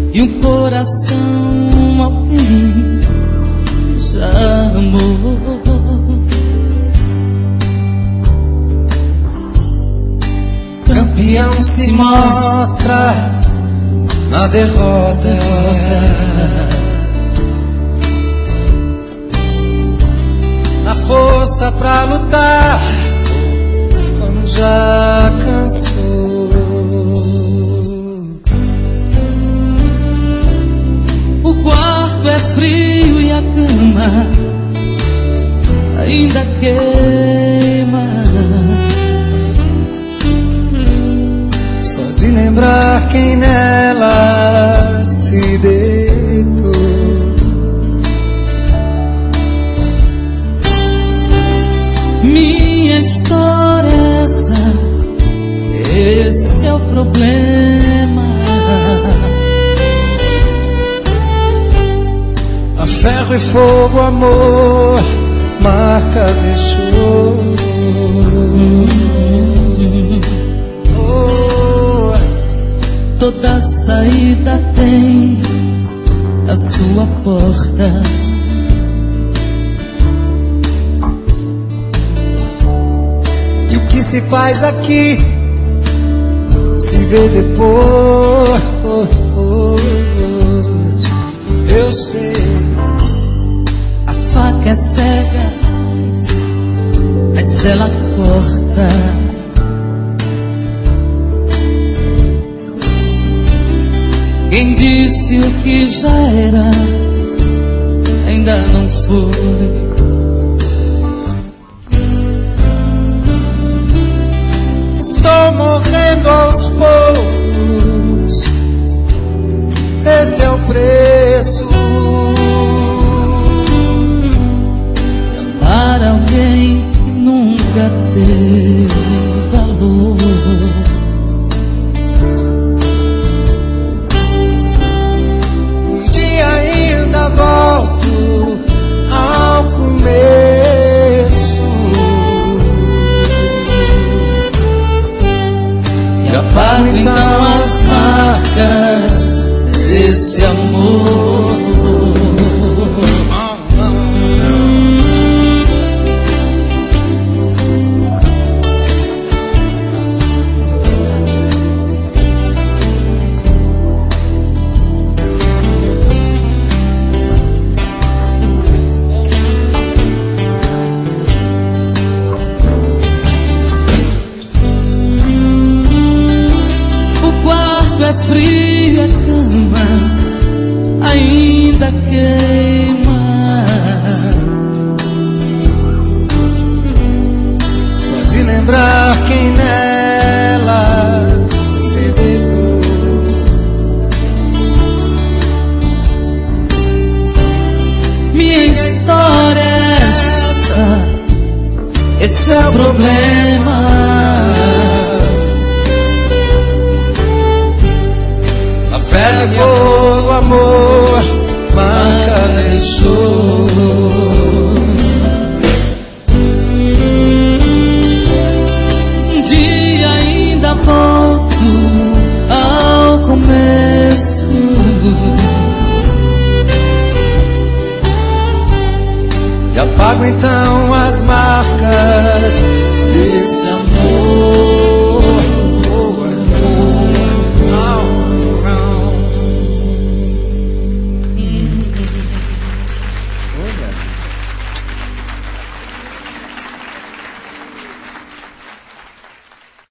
e um coração alguém já amou. Campeão se mostra na derrota. A força pra lutar quando já cansou. O quarto é frio e a cama ainda queima. Só de lembrar quem nela se deitou. Minha história é essa, esse é o problema. A ferro e fogo, amor, marca deixou. Toda saída tem a sua porta. E o que se faz aqui se vê depois. Eu sei. A faca é cega, mas ela corta. Quem disse o que já era ainda não foi. Estou morrendo aos poucos, esse é o preço. Para alguém que nunca teve valor. Volto ao começo e apago então as marcas desse amor. É frio, a cama ainda queima. Só de lembrar quem nela se deitou. Minha história é essa, esse é o problema. Ferro e fogo, amor, marca deixou. Um dia ainda volto ao começo e apago então as marcas desse amor.